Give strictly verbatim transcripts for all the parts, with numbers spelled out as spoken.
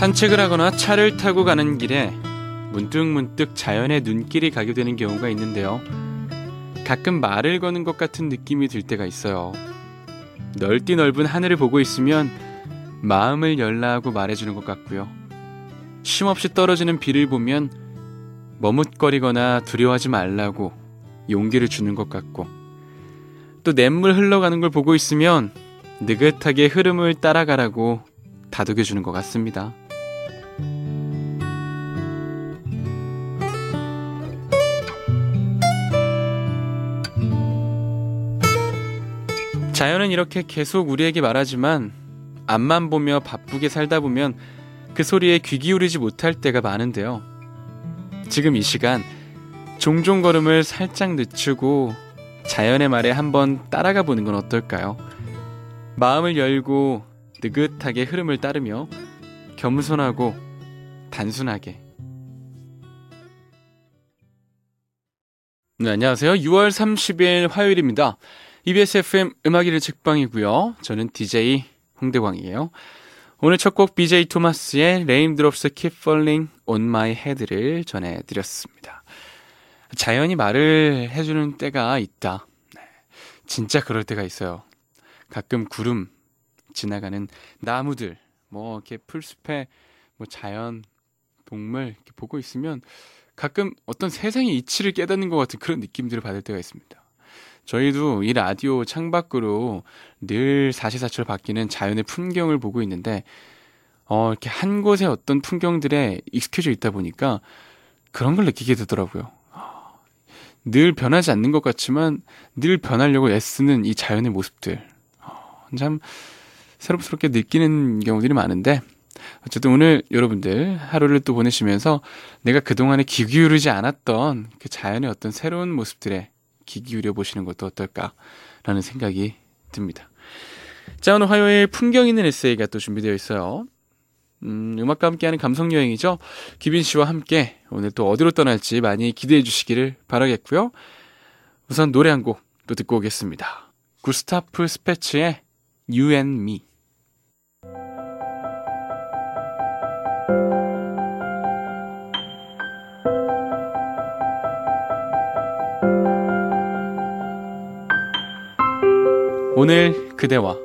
산책을 하거나 차를 타고 가는 길에 문득문득 자연의 눈길이 가게 되는 경우가 있는데요. 가끔 말을 거는 것 같은 느낌이 들 때가 있어요. 넓디 넓은 하늘을 보고 있으면 마음을 열라 하고 말해주는 것 같고요. 쉼없이 떨어지는 비를 보면 머뭇거리거나 두려워하지 말라고 용기를 주는 것 같고, 또 냇물 흘러가는 걸 보고 있으면 느긋하게 흐름을 따라가라고 다독여주는 것 같습니다. 자연은 이렇게 계속 우리에게 말하지만 앞만 보며 바쁘게 살다 보면 그 소리에 귀 기울이지 못할 때가 많은데요. 지금 이 시간 종종 걸음을 살짝 늦추고 자연의 말에 한번 따라가 보는 건 어떨까요? 마음을 열고 느긋하게 흐름을 따르며 겸손하고 단순하게. 네, 안녕하세요. 유월 삼십일 화요일입니다. 이비에스 에프엠 음악일의 책방이고요. 저는 디제이 홍대광이에요. 오늘 첫 곡 비제이 토마스의 Raindrops Keep Falling on My Head를 전해드렸습니다. 자연이 말을 해주는 때가 있다. 네, 진짜 그럴 때가 있어요. 가끔 구름 지나가는 나무들, 뭐 이렇게 풀숲에 뭐 자연, 동물 이렇게 보고 있으면 가끔 어떤 세상의 이치를 깨닫는 것 같은 그런 느낌들을 받을 때가 있습니다. 저희도 이 라디오 창밖으로 늘 사시사철 바뀌는 자연의 풍경을 보고 있는데, 어, 이렇게 한 곳에 어떤 풍경들에 익숙해져 있다 보니까 그런 걸 느끼게 되더라고요. 늘 변하지 않는 것 같지만 늘 변하려고 애쓰는 이 자연의 모습들, 참 새롭게 느끼는 경우들이 많은데, 어쨌든 오늘 여러분들 하루를 또 보내시면서 내가 그동안에 귀 기울이지 않았던 그 자연의 어떤 새로운 모습들에 귀 기울여 보시는 것도 어떨까라는 생각이 듭니다. 자, 오늘 화요일 풍경 있는 에세이가 또 준비되어 있어요. 음, 음악과 함께하는 감성여행이죠. 기빈씨와 함께 오늘 또 어디로 떠날지 많이 기대해 주시기를 바라겠고요. 우선 노래 한 곡 또 듣고 오겠습니다. 구스타프 스페츠의 You and Me. 오늘 그대와.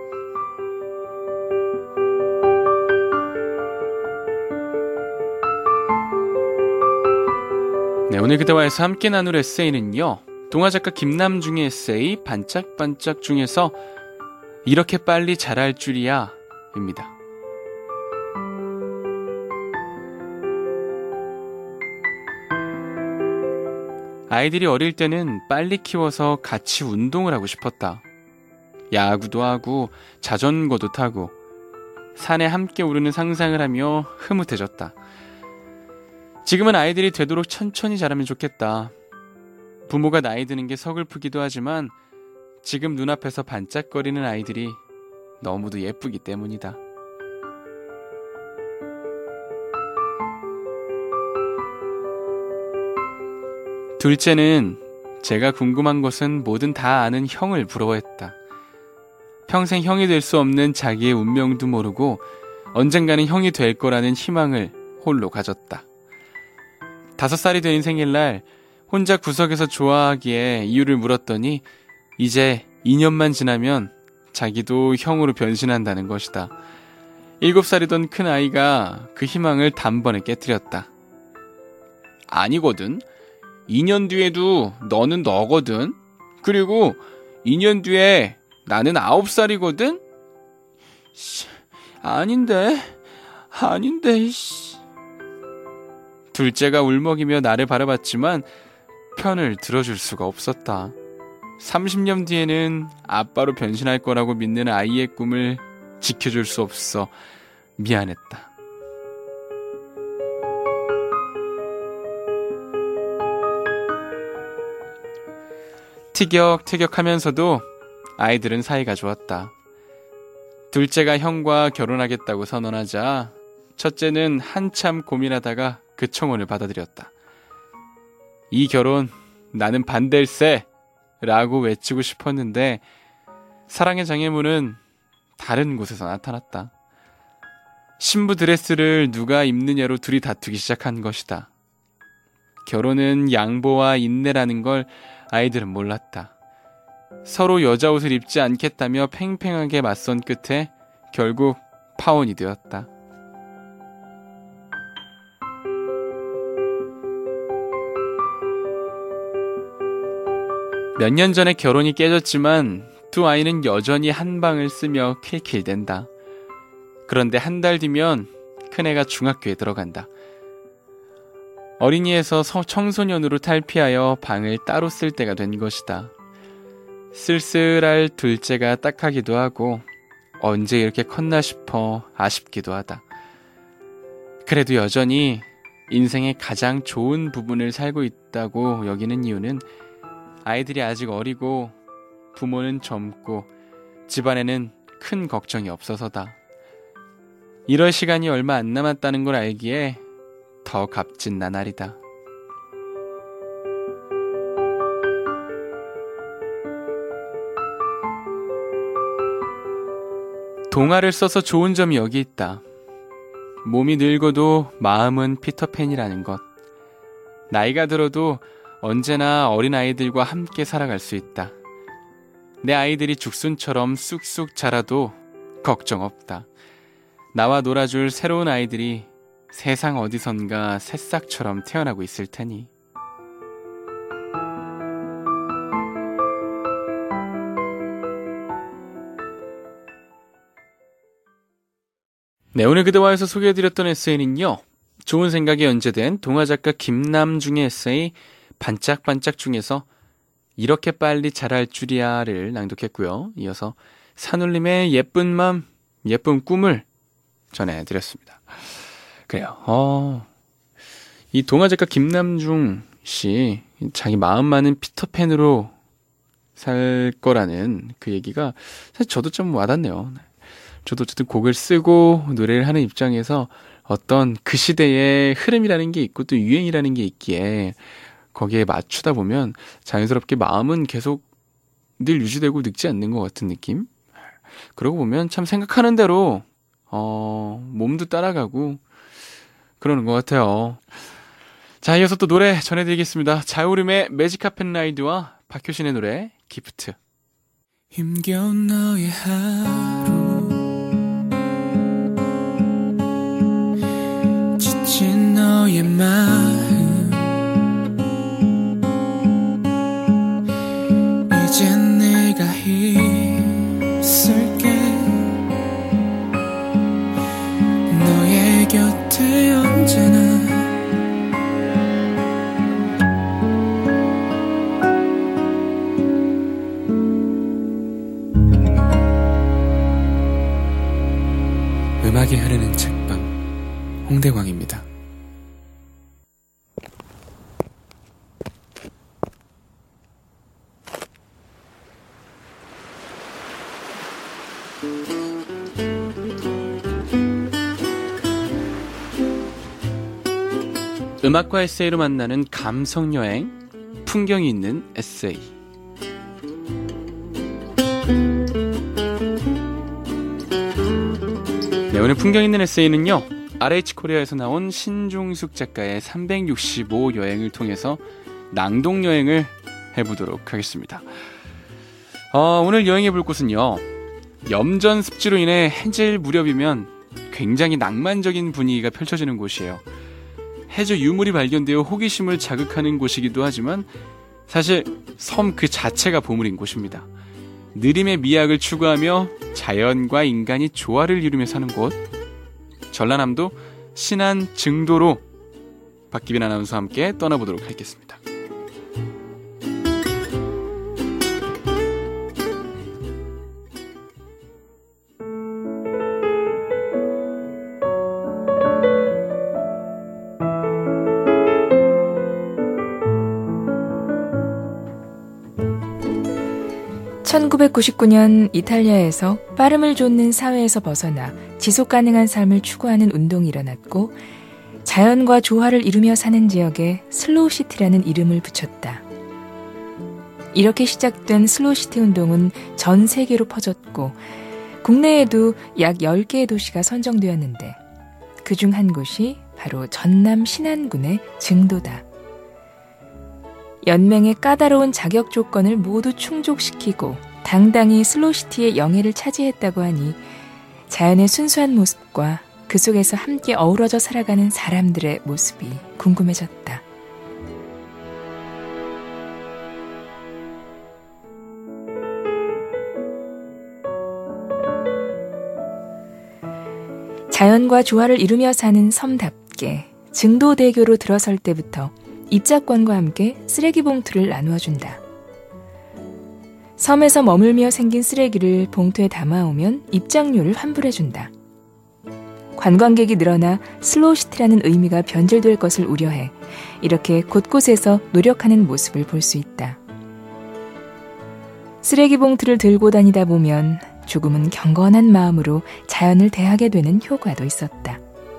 네, 오늘 그대와에서 함께 나눌 에세이는요, 동화작가 김남중의 에세이 반짝반짝 중에서 이렇게 빨리 자랄 줄이야 입니다. 아이들이 어릴 때는 빨리 키워서 같이 운동을 하고 싶었다. 야구도 하고 자전거도 타고 산에 함께 오르는 상상을 하며 흐뭇해졌다. 지금은 아이들이 되도록 천천히 자라면 좋겠다. 부모가 나이 드는 게 서글프기도 하지만 지금 눈앞에서 반짝거리는 아이들이 너무도 예쁘기 때문이다. 둘째는 제가 궁금한 것은 뭐든 다 아는 형을 부러워했다. 평생 형이 될 수 없는 자기의 운명도 모르고 언젠가는 형이 될 거라는 희망을 홀로 가졌다. 다섯 살이 된 생일날 혼자 구석에서 좋아하기에 이유를 물었더니 이제 이 년만 지나면 자기도 형으로 변신한다는 것이다. 일곱 살이던 큰 아이가 그 희망을 단번에 깨뜨렸다. 아니거든. 이 년 뒤에도 너는 너거든. 그리고 이 년 뒤에 나는 아홉 살이거든? 씨, 아닌데, 아닌데, 씨. 둘째가 울먹이며 나를 바라봤지만 편을 들어줄 수가 없었다. 삼십 년 뒤에는 아빠로 변신할 거라고 믿는 아이의 꿈을 지켜줄 수 없어 미안했다. 티격태격하면서도 아이들은 사이가 좋았다. 둘째가 형과 결혼하겠다고 선언하자 첫째는 한참 고민하다가 그 청혼을 받아들였다. 이 결혼 나는 반댈세 라고 외치고 싶었는데 사랑의 장애물은 다른 곳에서 나타났다. 신부 드레스를 누가 입느냐로 둘이 다투기 시작한 것이다. 결혼은 양보와 인내라는 걸 아이들은 몰랐다. 서로 여자 옷을 입지 않겠다며 팽팽하게 맞선 끝에 결국 파혼이 되었다. 몇 년 전에 결혼이 깨졌지만 두 아이는 여전히 한 방을 쓰며 킬킬댄다. 그런데 한 달 뒤면 큰애가 중학교에 들어간다. 어린이에서 청소년으로 탈피하여 방을 따로 쓸 때가 된 것이다. 쓸쓸할 둘째가 딱하기도 하고 언제 이렇게 컸나 싶어 아쉽기도 하다. 그래도 여전히 인생의 가장 좋은 부분을 살고 있다고 여기는 이유는 아이들이 아직 어리고 부모는 젊고 집안에는 큰 걱정이 없어서다. 이럴 시간이 얼마 안 남았다는 걸 알기에 더 값진 나날이다. 동화를 써서 좋은 점이 여기 있다. 몸이 늙어도 마음은 피터팬이라는 것. 나이가 들어도 언제나 어린아이들과 함께 살아갈 수 있다. 내 아이들이 죽순처럼 쑥쑥 자라도 걱정 없다. 나와 놀아줄 새로운 아이들이 세상 어디선가 새싹처럼 태어나고 있을 테니. 네, 오늘 그대와에서 소개해드렸던 에세이는요, 좋은 생각에 연재된 동화작가 김남중의 에세이 반짝반짝 중에서 이렇게 빨리 자랄 줄이야를 낭독했고요. 이어서 산울림의 예쁜 맘, 예쁜 꿈을 전해드렸습니다. 그래요. 어, 이 동화작가 김남중 씨, 자기 마음만은 피터팬으로 살 거라는 그 얘기가 사실 저도 좀 와닿네요. 저도 어쨌든 곡을 쓰고 노래를 하는 입장에서 어떤 그 시대의 흐름이라는 게 있고 또 유행이라는 게 있기에 거기에 맞추다 보면 자연스럽게 마음은 계속 늘 유지되고 늙지 않는 것 같은 느낌? 그러고 보면 참 생각하는 대로 어, 몸도 따라가고 그러는 것 같아요. 자, 이어서 또 노래 전해드리겠습니다. 자우림의 매직 카펫 라이드와 박효신의 노래 기프트. 힘겨운 너의 하루, 지친 너의 마음, 이젠 내가 있을게. 너의 곁에 언제나. 음악이 흐르는 책방 홍대광입니다. 음악과 에세이로 만나는 감성여행, 풍경이 있는 에세이. 네, 오늘 풍경 있는 에세이는요, 알에이치 코리아에서 나온 신종숙 작가의 삼백육십오 여행을 통해서 낭독 여행을 해보도록 하겠습니다. 어, 오늘 여행해볼 곳은요, 염전 습지로 인해 해질 무렵이면 굉장히 낭만적인 분위기가 펼쳐지는 곳이에요. 해저 유물이 발견되어 호기심을 자극하는 곳이기도 하지만 사실 섬 그 자체가 보물인 곳입니다. 느림의 미학을 추구하며 자연과 인간이 조화를 이루며 사는 곳, 전라남도 신안 증도로 박기빈 아나운서와 함께 떠나보도록 하겠습니다. 천구백구십구 년 이탈리아에서 빠름을 좇는 사회에서 벗어나 지속가능한 삶을 추구하는 운동이 일어났고 자연과 조화를 이루며 사는 지역에 슬로우시티라는 이름을 붙였다. 이렇게 시작된 슬로우시티 운동은 전 세계로 퍼졌고 국내에도 약 열 개의 도시가 선정되었는데 그중 한 곳이 바로 전남 신안군의 증도다. 연맹의 까다로운 자격 조건을 모두 충족시키고 당당히 슬로시티의 영예를 차지했다고 하니 자연의 순수한 모습과 그 속에서 함께 어우러져 살아가는 사람들의 모습이 궁금해졌다. 자연과 조화를 이루며 사는 섬답게 증도대교로 들어설 때부터 입장권과 함께 쓰레기 봉투를 나누어 준다. 섬에서 머물며 생긴 쓰레기를 봉투에 담아오면 입장료를 환불해준다. 관광객이 늘어나 슬로우시티라는 의미가 변질될 것을 우려해 이렇게 곳곳에서 노력하는 모습을 볼 수 있다. 쓰레기 봉투를 들고 다니다 보면 조금은 경건한 마음으로 자연을 대하게 되는 효과도 있었다.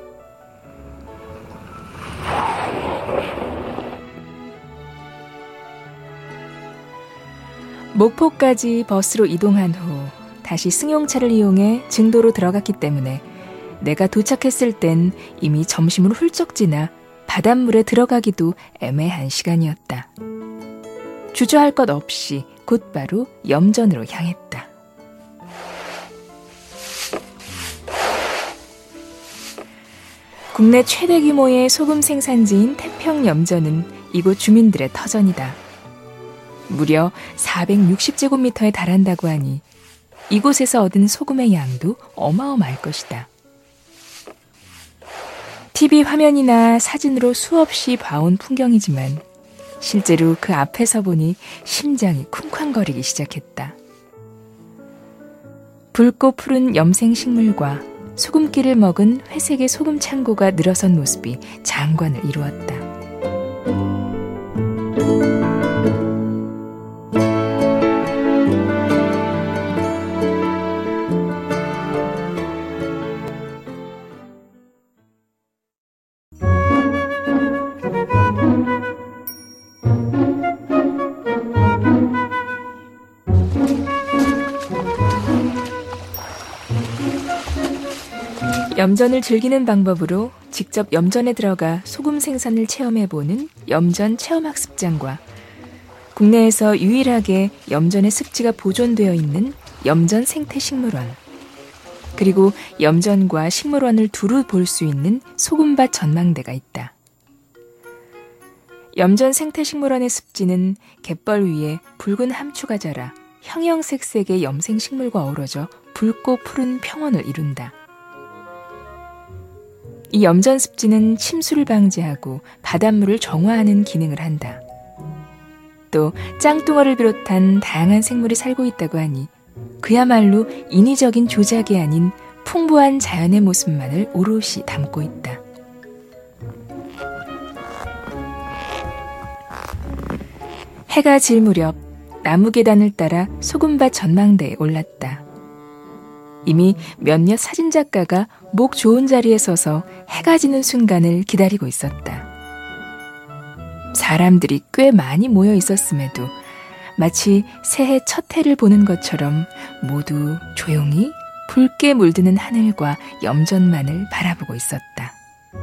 목포까지 버스로 이동한 후 다시 승용차를 이용해 증도로 들어갔기 때문에 내가 도착했을 땐 이미 점심을 훌쩍 지나 바닷물에 들어가기도 애매한 시간이었다. 주저할 것 없이 곧바로 염전으로 향했다. 국내 최대 규모의 소금 생산지인 태평염전은 이곳 주민들의 터전이다. 무려 사백육십 제곱미터에 달한다고 하니 이곳에서 얻은 소금의 양도 어마어마할 것이다. 티비 화면이나 사진으로 수없이 봐온 풍경이지만 실제로 그 앞에서 보니 심장이 쿵쾅거리기 시작했다. 붉고 푸른 염생식물과 소금기를 먹은 회색의 소금 창고가 늘어선 모습이 장관을 이루었다. 염전을 즐기는 방법으로 직접 염전에 들어가 소금 생산을 체험해보는 염전 체험학습장과 국내에서 유일하게 염전의 습지가 보존되어 있는 염전 생태식물원, 그리고 염전과 식물원을 두루 볼 수 있는 소금밭 전망대가 있다. 염전 생태식물원의 습지는 갯벌 위에 붉은 함추가 자라 형형색색의 염생식물과 어우러져 붉고 푸른 평원을 이룬다. 이 염전 습지는 침수를 방지하고 바닷물을 정화하는 기능을 한다. 또 짱뚱어를 비롯한 다양한 생물이 살고 있다고 하니 그야말로 인위적인 조작이 아닌 풍부한 자연의 모습만을 오롯이 담고 있다. 해가 질 무렵 나무 계단을 따라 소금밭 전망대에 올랐다. 이미 몇몇 사진작가가 목 좋은 자리에 서서 해가 지는 순간을 기다리고 있었다. 사람들이 꽤 많이 모여 있었음에도 마치 새해 첫 해를 보는 것처럼 모두 조용히 붉게 물드는 하늘과 염전만을 바라보고 있었다.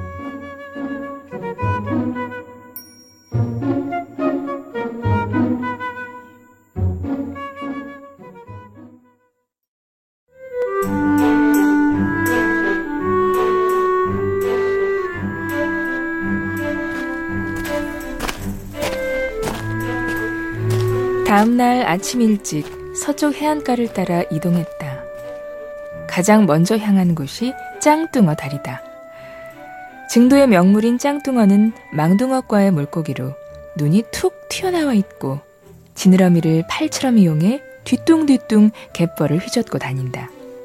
다음 날 아침 일찍 서쪽 해안가를 따라 이동했다. 가장 먼저 향한 곳이 짱뚱어 다리다. 증도의 명물인 짱뚱어는 망둥어과의 물고기로 눈이 툭 튀어나와 있고 지느러미를 팔처럼 이용해 뒤뚱뒤뚱 갯벌을 휘젓고 다닌다.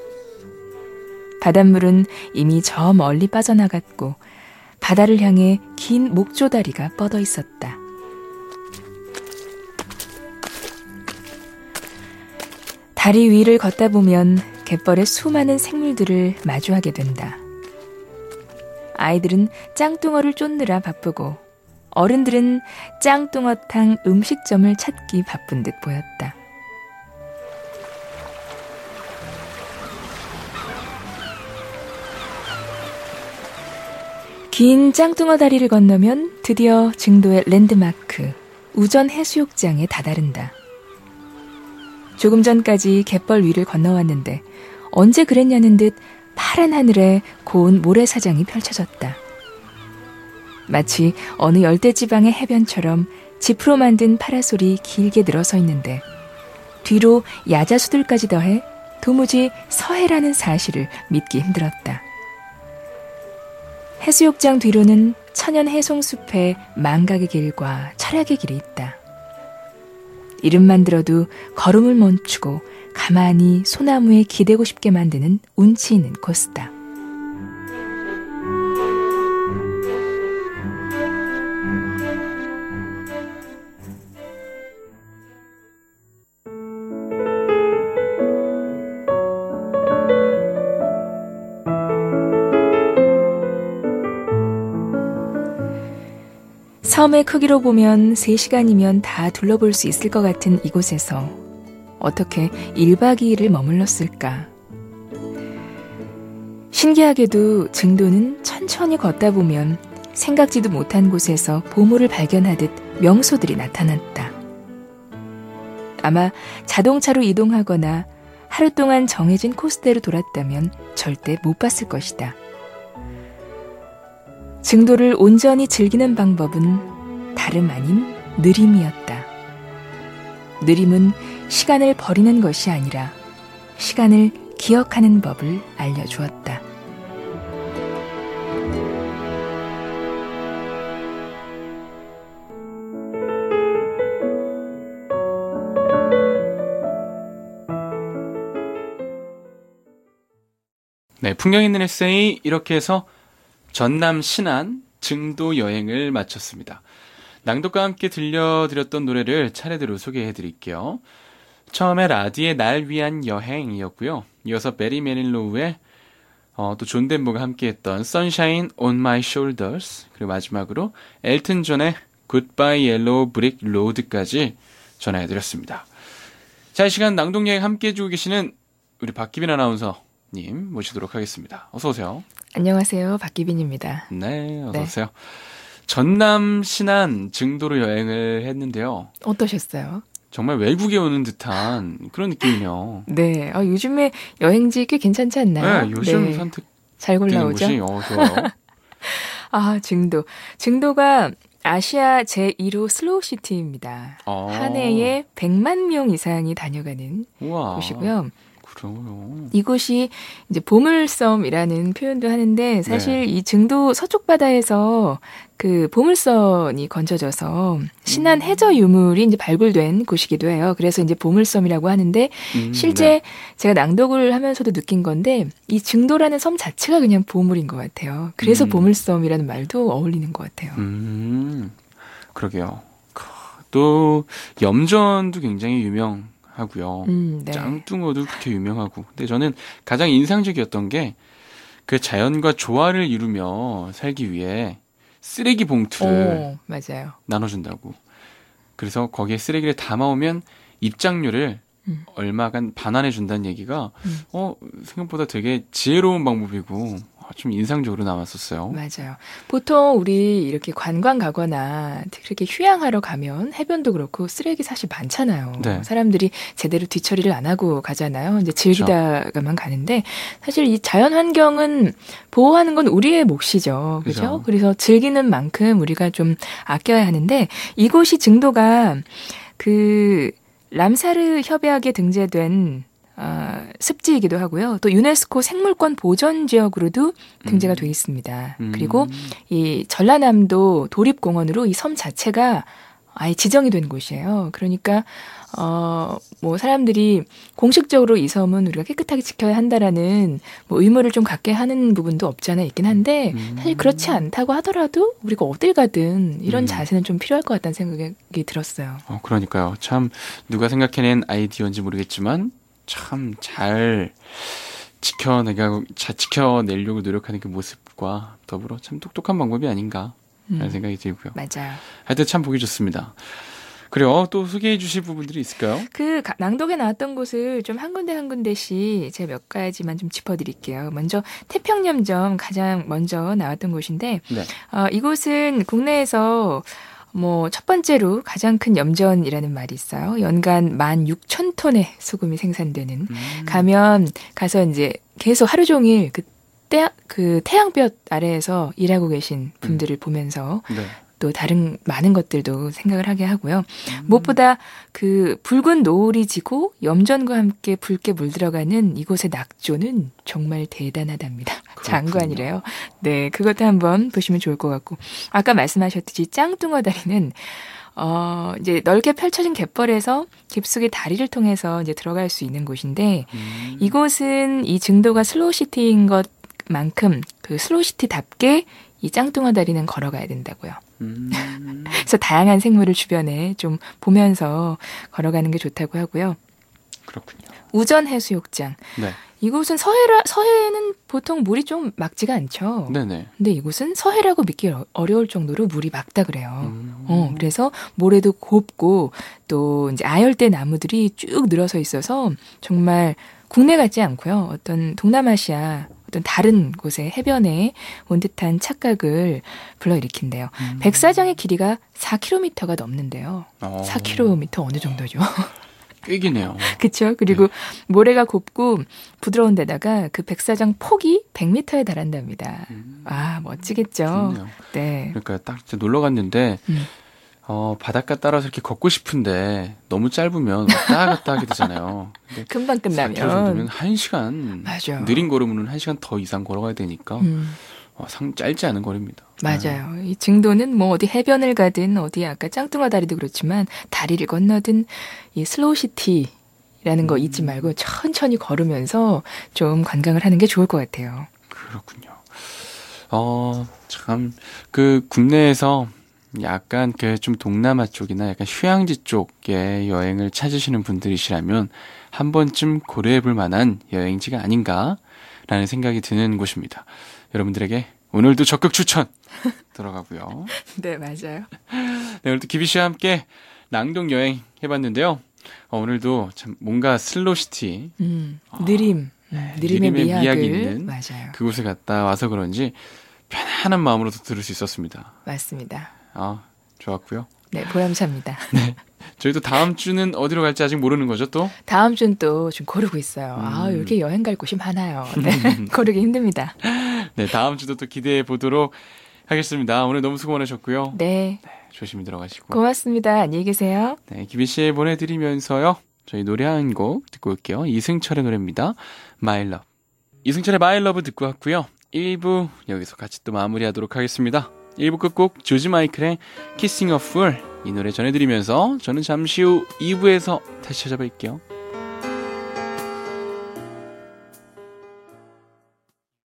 바닷물은 이미 저 멀리 빠져나갔고 바다를 향해 긴 목조다리가 뻗어 있었다. 다리 위를 걷다 보면 갯벌의 수많은 생물들을 마주하게 된다. 아이들은 짱뚱어를 쫓느라 바쁘고 어른들은 짱뚱어탕 음식점을 찾기 바쁜 듯 보였다. 긴 짱뚱어 다리를 건너면 드디어 증도의 랜드마크 우전 해수욕장에 다다른다. 조금 전까지 갯벌 위를 건너왔는데 언제 그랬냐는 듯 파란 하늘에 고운 모래사장이 펼쳐졌다. 마치 어느 열대지방의 해변처럼 지프로 만든 파라솔이 길게 늘어서 있는데 뒤로 야자수들까지 더해 도무지 서해라는 사실을 믿기 힘들었다. 해수욕장 뒤로는 천연 해송숲의 망각의 길과 철학의 길이 있다. 이름만 들어도 걸음을 멈추고 가만히 소나무에 기대고 싶게 만드는 운치 있는 코스다. 섬의 크기로 보면 세 시간이면 다 둘러볼 수 있을 것 같은 이곳에서 어떻게 일 박 이 일을 머물렀을까? 신기하게도 증도는 천천히 걷다 보면 생각지도 못한 곳에서 보물을 발견하듯 명소들이 나타났다. 아마 자동차로 이동하거나 하루 동안 정해진 코스대로 돌았다면 절대 못 봤을 것이다. 증도를 온전히 즐기는 방법은 다름 아닌 느림이었다. 느림은 시간을 버리는 것이 아니라 시간을 기억하는 법을 알려주었다. 네, 풍경 있는 에세이 이렇게 해서 전남 신안 증도 여행을 마쳤습니다. 낭독과 함께 들려드렸던 노래를 차례대로 소개해드릴게요. 처음에 라디의 날 위한 여행이었고요. 이어서 베리 매닐로우의 어, 또 존 덴버가 함께했던 Sunshine on My Shoulders, 그리고 마지막으로 엘튼 존의 Goodbye Yellow Brick Road까지 전해드렸습니다. 자, 이 시간 낭독 여행 함께 해주고 계시는 우리 박기빈 아나운서님 모시도록 하겠습니다. 어서 오세요. 안녕하세요. 박기빈입니다. 네, 어서 네. 오세요. 전남 신안 증도로 여행을 했는데요. 어떠셨어요? 정말 외국에 오는 듯한 그런 느낌이네요. 네, 어, 요즘에 여행지 꽤 괜찮지 않나요? 네, 요즘 네, 선택 잘 되는 골라오죠? 곳이 어, 좋아요. 아, 증도. 증도가 아시아 제일 호 슬로우시티입니다. 어. 한 해에 백만 명 이상이 다녀가는 우와. 곳이고요. 그래요. 이곳이 이제 보물섬이라는 표현도 하는데 사실 네. 이 증도 서쪽 바다에서 그 보물선이 건져져서 신안 해저 유물이 이제 발굴된 곳이기도 해요. 그래서 이제 보물섬이라고 하는데 음, 실제 네. 제가 낭독을 하면서도 느낀 건데 이 증도라는 섬 자체가 그냥 보물인 것 같아요. 그래서 음. 보물섬이라는 말도 어울리는 것 같아요. 음, 그러게요. 또 염전도 굉장히 유명하고요. 음, 네. 짱뚱어도 그렇게 유명하고. 근데 저는 가장 인상적이었던 게 그 자연과 조화를 이루며 살기 위해 쓰레기 봉투를 오, 맞아요. 나눠준다고. 그래서 거기에 쓰레기를 담아오면 입장료를 음. 얼마간 반환해준다는 얘기가 음. 어 생각보다 되게 지혜로운 방법이고 좀 인상적으로 남았었어요. 맞아요. 보통 우리 이렇게 관광 가거나 그렇게 휴양하러 가면 해변도 그렇고 쓰레기 사실 많잖아요. 네. 사람들이 제대로 뒤처리를 안 하고 가잖아요. 이제 즐기다가만 가는데 사실 이 자연 환경은 보호하는 건 우리의 몫이죠. 그죠? 그죠. 그래서 즐기는 만큼 우리가 좀 아껴야 하는데 이곳이 증도가 그 람사르 협약에 등재된 어, 습지이기도 하고요. 또 유네스코 생물권 보전 지역으로도 등재가 음. 돼 있습니다. 음. 그리고 이 전라남도 도립공원으로 이 섬 자체가 아예 지정이 된 곳이에요. 그러니까 어, 뭐 사람들이 공식적으로 이 섬은 우리가 깨끗하게 지켜야 한다라는 뭐 의무를 좀 갖게 하는 부분도 없지 않아 있긴 한데 음. 사실 그렇지 않다고 하더라도 우리가 어딜 가든 이런 음. 자세는 좀 필요할 것 같다는 생각이 들었어요. 어, 그러니까요. 참 누가 생각해낸 아이디어인지 모르겠지만 참 잘 지켜내고 잘 지켜내려고 노력하는 그 모습과 더불어 참 똑똑한 방법이 아닌가 라는 음. 생각이 들고요. 맞아요. 하여튼 참 보기 좋습니다. 그래요. 또 소개해 주실 부분들이 있을까요? 그 가- 낭독에 나왔던 곳을 좀 한 군데 한 군데씩 제가 몇 가지만 좀 짚어드릴게요. 먼저 태평염점 가장 먼저 나왔던 곳인데 네. 어, 이곳은 국내에서 뭐 첫 번째로 가장 큰 염전이라는 말이 있어요. 연간 만 육천 톤의 소금이 생산되는. 음. 가면 가서 이제 계속 하루 종일 그, 때, 그 태양볕 아래에서 일하고 계신 분들을 음. 보면서 네. 또 다른 많은 것들도 생각을 하게 하고요. 음. 무엇보다 그 붉은 노을이 지고 염전과 함께 붉게 물들어가는 이곳의 낙조는 정말 대단하답니다. 그렇군요. 장관이래요. 네, 그것도 한번 보시면 좋을 것 같고. 아까 말씀하셨듯이 짱뚱어 다리는 어, 이제 넓게 펼쳐진 갯벌에서 깊숙이 다리를 통해서 이제 들어갈 수 있는 곳인데 음. 이곳은 이 증도가 슬로우시티인 것만큼 그 슬로우시티답게 이 짱뚱어 다리는 걸어가야 된다고요. 음. 그래서 다양한 생물을 주변에 좀 보면서 걸어가는 게 좋다고 하고요. 그렇군요. 우전 해수욕장. 네. 이곳은 서해라, 서해는 보통 물이 좀 맑지가 않죠. 네네. 근데 이곳은 서해라고 믿기 어려울 정도로 물이 맑다 그래요. 음. 어, 그래서 모래도 곱고 또 이제 아열대 나무들이 쭉 늘어서 있어서 정말 국내 같지 않고요. 어떤 동남아시아 어떤 다른 곳의 해변에 온 듯한 착각을 불러일으킨대요. 음. 백사장의 길이가 사 킬로미터가 넘는데요. 오. 사 킬로미터 어느 정도죠? 꽤 기네요. 그렇죠. 그리고 네. 모래가 곱고 부드러운 데다가 그 백사장 폭이 백 미터에 달한답니다. 음. 아, 멋지겠죠. 좋네요. 네. 그러니까 딱 놀러 갔는데 음. 어, 바닷가 따라서 이렇게 걷고 싶은데 너무 짧으면 왔다 갔다 하게 되잖아요. 금방 끝나면. 사 킬로미터 정도면 한 시간. 맞아. 느린 걸음은 한 시간 더 이상 걸어가야 되니까 음. 어, 상 짧지 않은 거리입니다. 맞아요. 네. 이 증도는 뭐 어디 해변을 가든 어디 아까 짱뚱어 다리도 그렇지만 다리를 건너든 이 슬로우시티라는 거 잊지 말고 천천히 걸으면서 좀 관광을 하는 게 좋을 것 같아요. 그렇군요. 어, 참, 그 국내에서 약간 그 좀 동남아 쪽이나 약간 휴양지 쪽의 여행을 찾으시는 분들이시라면 한 번쯤 고려해 볼 만한 여행지가 아닌가라는 생각이 드는 곳입니다. 여러분들에게 오늘도 적극 추천 들어가고요. 네, 맞아요. 네, 오늘도 기비 씨와 함께 낭독 여행 해봤는데요. 어, 오늘도 참 뭔가 슬로시티, 음, 느림, 어, 네, 느림의, 느림의 미학을, 미학이 있는 맞아요. 그곳에 갔다 와서 그런지 편안한 마음으로도 들을 수 있었습니다. 맞습니다. 아, 좋았고요. 네, 보람찹니다. 네. 저희도 다음 주는 어디로 갈지 아직 모르는 거죠, 또? 다음 주는 또 좀 고르고 있어요. 음. 아, 이렇게 여행 갈 곳이 많아요. 네, 고르기 힘듭니다. 네, 다음 주도 또 기대해 보도록 하겠습니다. 오늘 너무 수고 많으셨고요. 네. 네, 조심히 들어가시고. 고맙습니다. 안녕히 계세요. 네, 기비 씨 보내드리면서요. 저희 노래 한 곡 듣고 올게요. 이승철의 노래입니다. My Love. 이승철의 My Love 듣고 왔고요. 일 부 여기서 같이 또 마무리하도록 하겠습니다. 일 부 끝곡 조지 마이클의 Kissing a Fool 이 노래 전해드리면서 저는 잠시 후 이 부에서 다시 찾아뵐게요.